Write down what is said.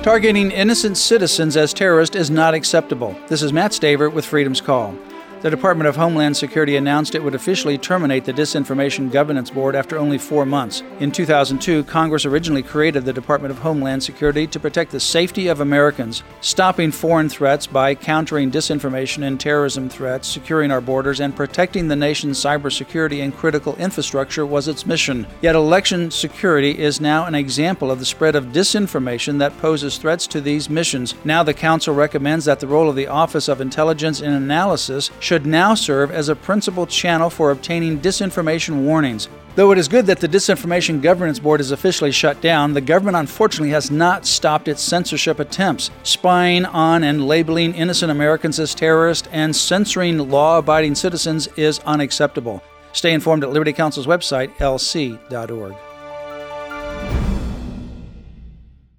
Targeting innocent citizens as terrorists is not acceptable. This is Matt Staver with Freedom's Call. The Department of Homeland Security announced it would officially terminate the Disinformation Governance Board after only 4 months. In 2002, Congress originally created the Department of Homeland Security to protect the safety of Americans, stopping foreign threats by countering disinformation and terrorism threats, securing our borders, and protecting the nation's cybersecurity and critical infrastructure was its mission. Yet election security is now an example of the spread of disinformation that poses threats to these missions. Now the Council recommends that the role of the Office of Intelligence and Analysis should now serve as a principal channel for obtaining disinformation warnings. Though it is good that the Disinformation Governance Board is officially shut down, the government unfortunately has not stopped its censorship attempts. Spying on and labeling innocent Americans as terrorists and censoring law-abiding citizens is unacceptable. Stay informed at Liberty Counsel's website, lc.org.